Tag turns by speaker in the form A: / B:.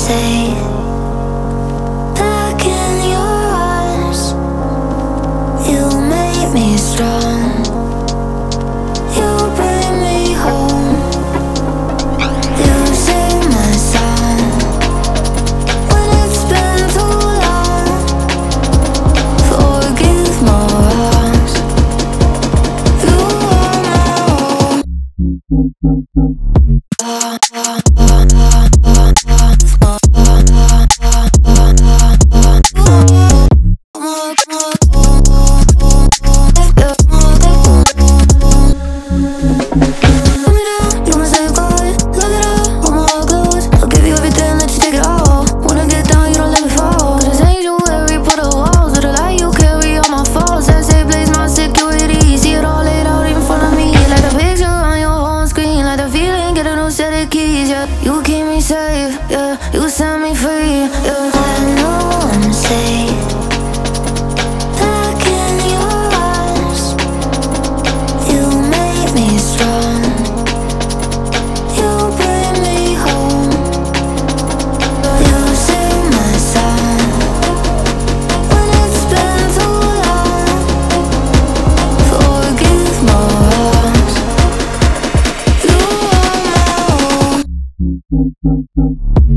A: safe. Back in your arms, you made me strong. You bring me home. You sing my song when it's been too long. Forgive my wrongs. You are my home. You keep me safe, yeah. You set me free, yeah. I know I'm safe. Back in your arms, you made me strong. You bring me home. You sing my song when it's been too long. Forgive my wrongs. You are my home.